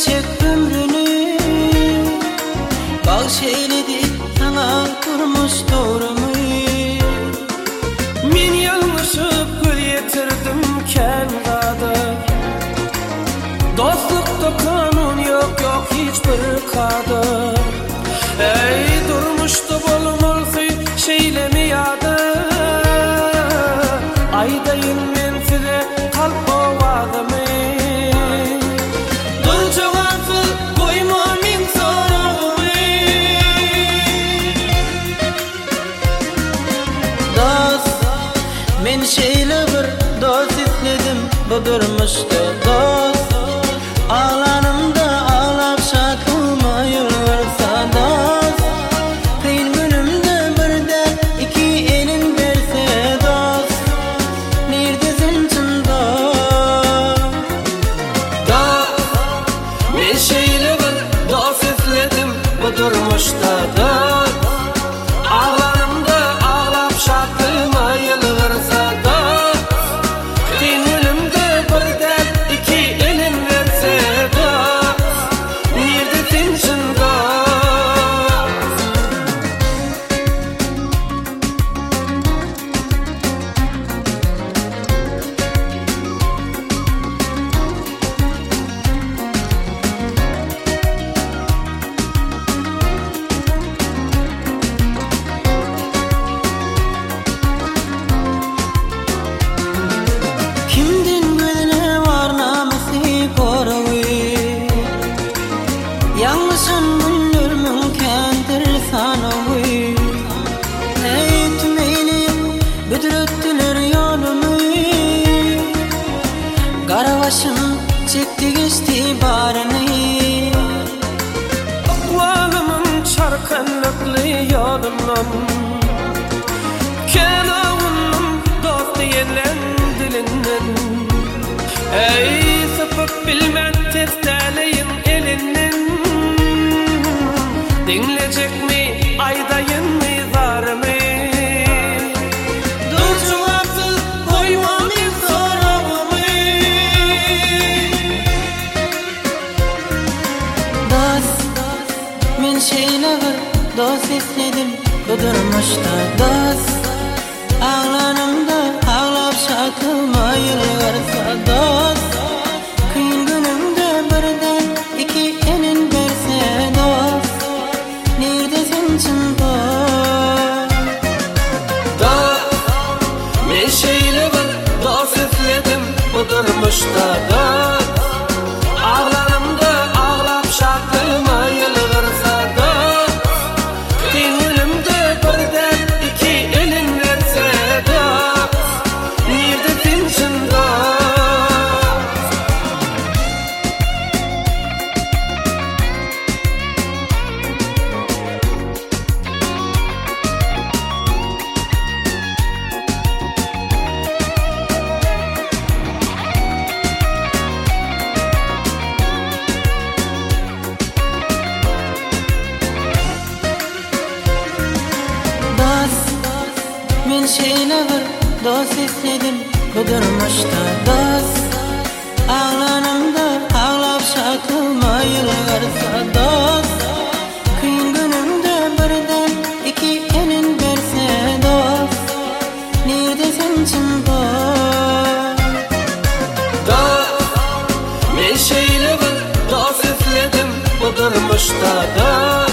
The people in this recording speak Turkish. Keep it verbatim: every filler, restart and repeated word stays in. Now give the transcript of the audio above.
gerçek ömrünü bağışladı sana durmuş doğrumu. Men yanlışıp gül yetirdim kenarda. Dostlukta kanun yok yok hiçbir kader. Ey durmuştu bolmalı şeylemi yadı. Aydayın men size kalp ovadımı. Dur cevapsız koyma men sorağımı. Dost, men şeyle bir dost istedim bu durmuşta dost. Ağlanımda ağlap şakılma yol versa dost. Kıyın günümde bir de iki elin verse dost. Neredesin çın dost? Dost, men şeyle bir dost istedim bu durmuşta dost. Ağlarımda ağlap şakılma yol versa dost. Kıyın günümde bir de iki elin verse dost. Neredesin çın dost? Kimden gözüne var namusi koruğu. Yanlışın bulur mümkendir sanığı. Eğitmeyli büdürüttüler yolumu. Karavaşım çekti geçti barını. Akvalımın çarkanlıklı yolundan Kenavunun dost diyenlen dilinden. Ey sapık bilmen testeleyin elinden. Dinleyecek mi aydayın mı zarımı? Dur cevapsız koyma men sorağımı. Dost, men şeyle bir dost istedim bu durmuşta dost. Ağlanımda ağlap şakılma yol versa dost. Kıyın günümde birden iki elin verse dost. Neredesin çın dost? Dost, men şeyle bir dost istedim bu durmuşta dost. Ağlarımda ağlap şakılma yol versa dost. Kıyın günümde birden iki elin verse dost. Neredesin çın dost? Men şeyle bir dost istedim bu durmuşta dost. Ağlanımda ağlap şakılma yol versa dost. Kıyın günümde birden iki elin verse dost. Neredesin çın dost? Dost, men şeyle bir dost istedim bu durmuşta dost.